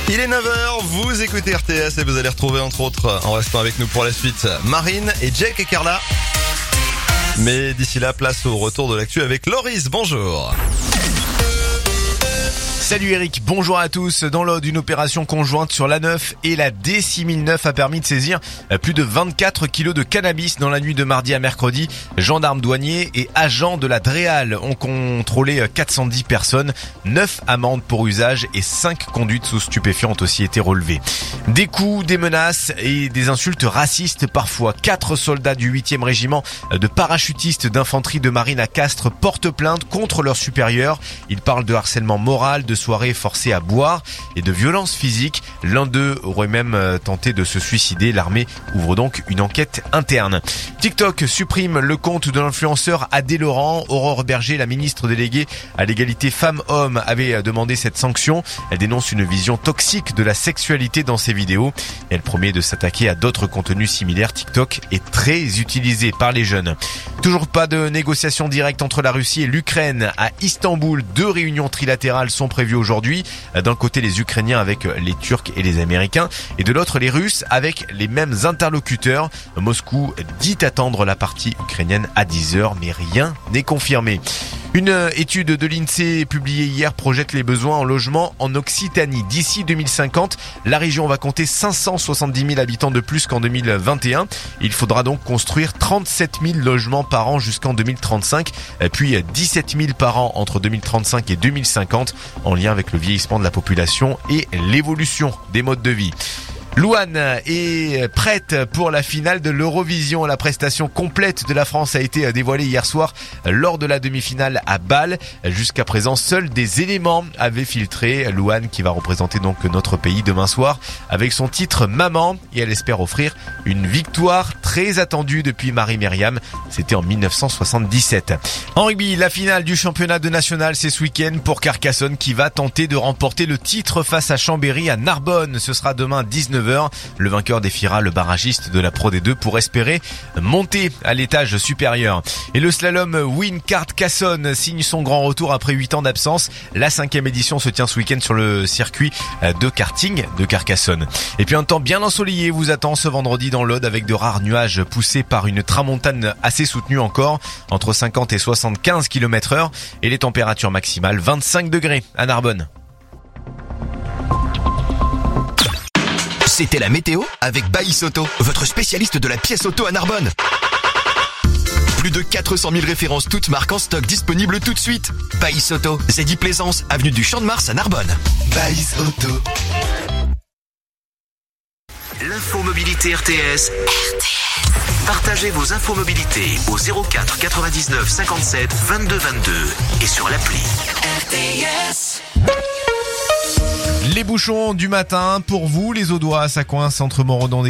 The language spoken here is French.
Il est 9h, vous écoutez RTS et vous allez retrouver entre autres, en restant avec nous pour la suite, Marine et Jake et Carla. Mais d'ici là, place au retour de l'actu avec Loris, bonjour. Salut Eric, bonjour à tous. Dans l'Aude, une opération conjointe sur l'A9 et la D6009 a permis de saisir plus de 24 kilos de cannabis dans la nuit de mardi à mercredi. Gendarmes, douaniers et agents de la DREAL ont contrôlé 410 personnes. 9 amendes pour usage et 5 conduites sous stupéfiants ont aussi été relevées. Des coups, des menaces et des insultes racistes parfois. 4 soldats du 8e régiment de parachutistes d'infanterie de marine à Castres portent plainte contre leurs supérieurs. Ils parlent de harcèlement moral, de soirées forcées à boire et de violences physiques. L'un d'eux aurait même tenté de se suicider. L'armée ouvre donc une enquête interne. TikTok supprime le compte de l'influenceur Adé Laurent. Aurore Berger, la ministre déléguée à l'égalité femmes-hommes, avait demandé cette sanction. Elle dénonce une vision toxique de la sexualité dans ses vidéos. Elle promet de s'attaquer à d'autres contenus similaires. TikTok est très utilisé par les jeunes. Toujours pas de négociation directe entre la Russie et l'Ukraine. À Istanbul, 2 réunions trilatérales sont prévues aujourd'hui. D'un côté, les Ukrainiens avec les Turcs et les Américains, et de l'autre, les Russes avec les mêmes interlocuteurs. Moscou dit attendre la partie ukrainienne à 10h, mais rien n'est confirmé. Une étude de l'INSEE publiée hier projette les besoins en logement en Occitanie. D'ici 2050, la région va compter 570 000 habitants de plus qu'en 2021. Il faudra donc construire 37 000 logements par an jusqu'en 2035, puis 17 000 par an entre 2035 et 2050, en lien avec le vieillissement de la population et l'évolution des modes de vie. Louane est prête pour la finale de l'Eurovision. La prestation complète de la France a été dévoilée hier soir lors de la demi-finale à Bâle. Jusqu'à présent, seuls des éléments avaient filtré. Louane qui va représenter donc notre pays demain soir avec son titre Maman, et elle espère offrir une victoire très attendue depuis Marie-Myriam. C'était en 1977. En rugby, la finale du championnat de national, c'est ce week-end pour Carcassonne qui va tenter de remporter le titre face à Chambéry à Narbonne. Ce sera demain 19h. Le vainqueur défiera le barragiste de la Pro D2 pour espérer monter à l'étage supérieur. Et le slalom Win Carcassonne signe son grand retour après 8 ans d'absence. La 5e édition se tient ce week-end sur le circuit de karting de Carcassonne. Et puis un temps bien ensoleillé vous attend ce vendredi dans l'Aude avec de rares nuages poussés par une tramontane assez soutenue encore, entre 50 et 75 km/h, et les températures maximales 25 degrés à Narbonne. C'était la météo avec Baïs Auto, votre spécialiste de la pièce auto à Narbonne. Plus de 400 000 références toutes marques en stock disponibles tout de suite. Baïs Auto, Zeddy Plaisance, avenue du Champ de Mars à Narbonne. Baïs Auto. L'infomobilité RTS. Partagez vos infomobilités au 04 99 57 22 22 et sur l'appli RTS. Les bouchons du matin, pour vous les Audois, ça coince entre Montredon